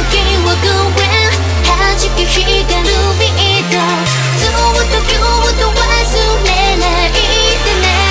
はごめん弾け光るビートずっと今日と忘れないでね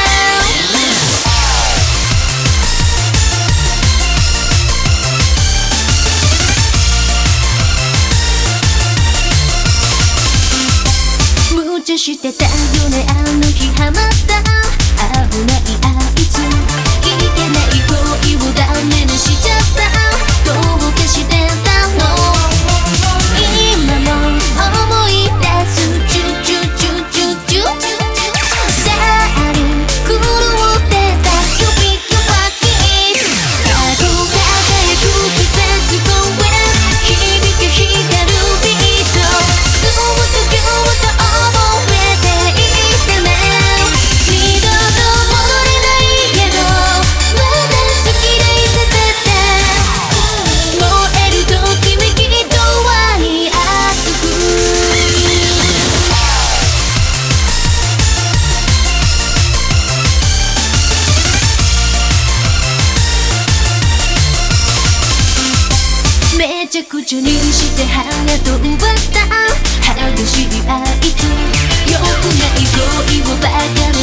無茶してたよねあの日ハマった危ないあいついけない恋をダメにしちゃったどうかしてたの今も思い出すチュチュチュチュチュ誰狂ってた指がキスさと輝く季節ごめん響け光るビートずっと今日と覚えていてね二度と戻れないけどまだ好きでいさせて燃えるときめきと輪に熱くめちゃくちゃにしてハート奪った激しいあいつ良くない恋をバカに